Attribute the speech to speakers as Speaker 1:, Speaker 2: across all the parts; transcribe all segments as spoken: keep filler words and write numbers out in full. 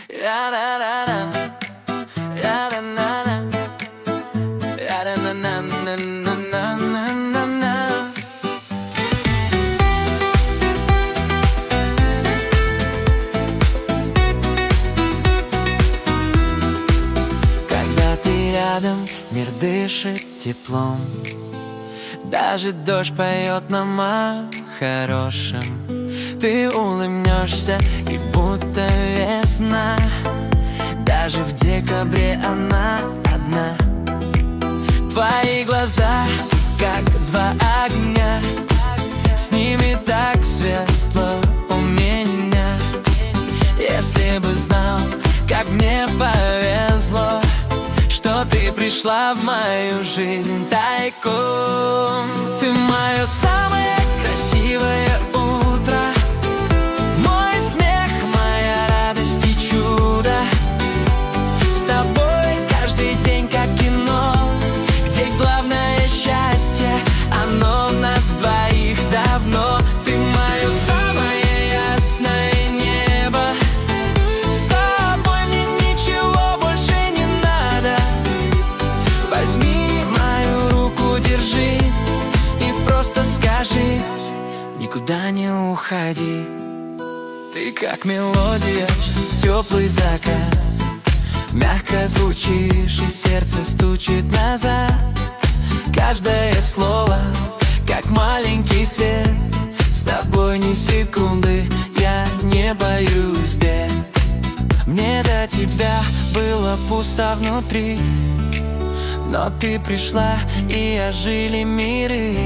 Speaker 1: Когда ты рядом, мир дышит теплом, даже дождь поет нам о хорошем. Ты улыбнешься, и будто весна, даже в декабре она одна. Твои глаза, как два огня, с ними так светло у меня. Если бы знал, как мне повезло, что ты пришла в мою жизнь тайком. Ты мое самое красивое утро, мой смех, моя радость и чудо. С тобой каждый день как кино, где главное счастье, оно в нас двоих давно. Ты мое самое ясное небо, с тобой мне ничего больше не надо. Возьми мою руку, держи и просто скажи: никуда не уходи. Ты как мелодия, теплый закат, мягко звучишь, и сердце стучит назад. Каждое слово, как маленький свет, с тобой ни секунды я не боюсь бед. Мне до тебя было пусто внутри, но ты пришла, и ожили миры.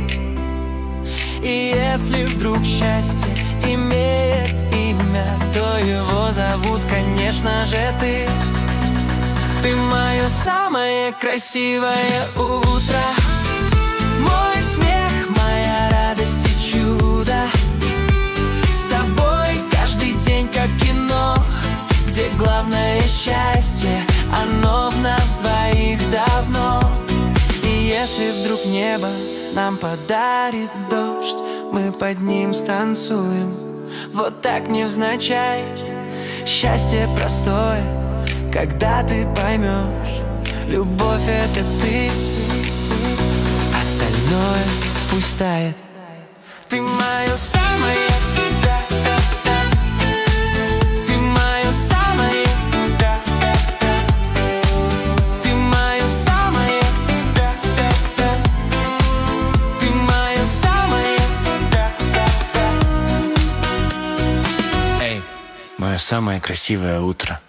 Speaker 1: И если вдруг счастье имеет имя, то его зовут, конечно же, ты. Ты мое самое красивое утро, мой смех, моя радость и чудо. С тобой каждый день как кино, где главное счастье, оно в нас двоих давно. И если вдруг небо нам подарит дождь, мы под ним станцуем, вот так невзначай. Счастье простое, когда ты поймешь, любовь — это ты, остальное пусть тает. Ты мое самое, ты мое самое, ты мое самое, ты мое самое. Эй, мое самое красивое утро.